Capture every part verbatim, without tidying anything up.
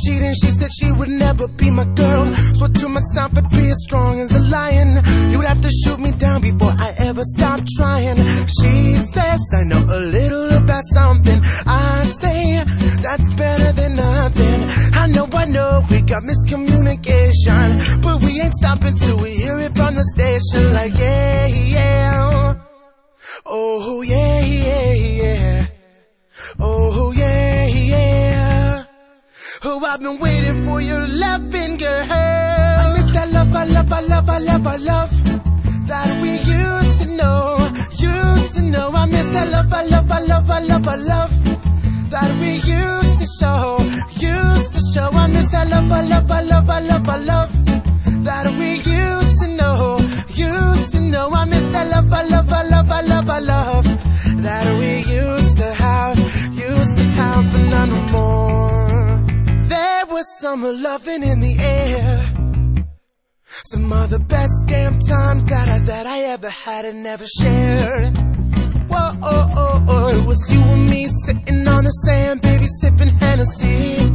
cheating, she said she would never be my girl. Swore to myself I'd be as strong as a lion. You would have to shoot me down before I ever stop trying. She says I know a little about something. I say that's better than nothing. I know, I know, we got miscommunication, but we ain't stopping till we hear it from the station. Like yeah, yeah, oh yeah, yeah, yeah, oh yeah, yeah. Oh, I've been waiting for your loving, girl. I miss that love, I love, I love, I love, I love that we used to know, used to know. I miss that love, I love, I love, I love, I love that we used to show, used to show. I miss that love, I love, I love, I love, I love that we used to know, used to know. I miss that love, I love, I love, I love, I love that we used to have, used to have, but not no more. There was summer loving in the air. Some of the best damn times that I, that I ever had and never shared. Whoa, oh, oh, oh, it was you and me sitting on the sand, baby, sipping Hennessy.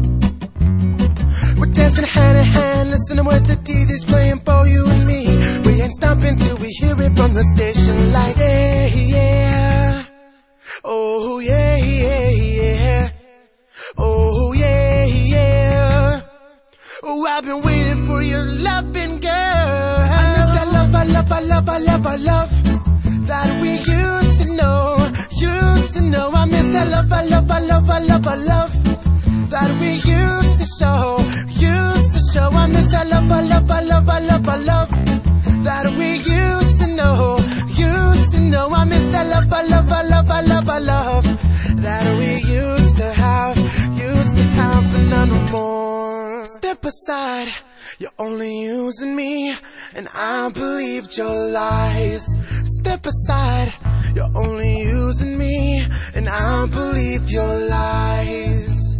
We're dancing hand in hand, listening what the D J's playing for you and me. We ain't stopping till we hear it from the station. Like, yeah, yeah, oh, yeah, yeah, yeah, oh, yeah, yeah. Oh, I've been waiting for your loving, girl. I miss that love, I love, I love, I love, I love that we used to know, used to know. I miss that love, I love, I love, I love, I love that we used to show, used to show. I miss that love, I love, I love, I love, I love that we used to know, used to know. I miss that love, I love, I love, I love, I love that we used to have, used to have, but none no more. Step aside, you're only using me, and I believed your lies. Step aside, you're only using me, and I believed your lies.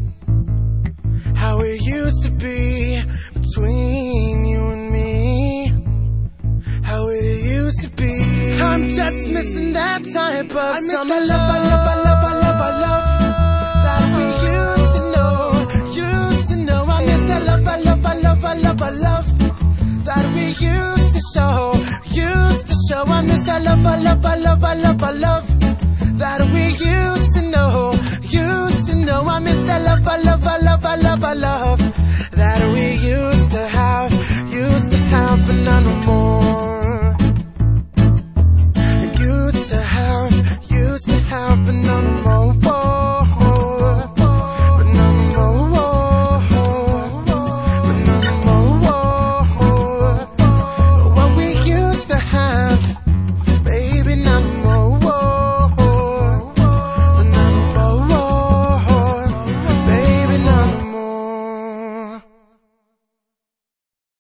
How it used to be between you and me, how it used to be. I'm just missing that type of I miss summer that love, I love, I love, I love, I love that we used to know, used to know. I miss that love, I love, I love, I love, I love that we used to show, used to show. I miss that love, I love, I love, I love, I love that we used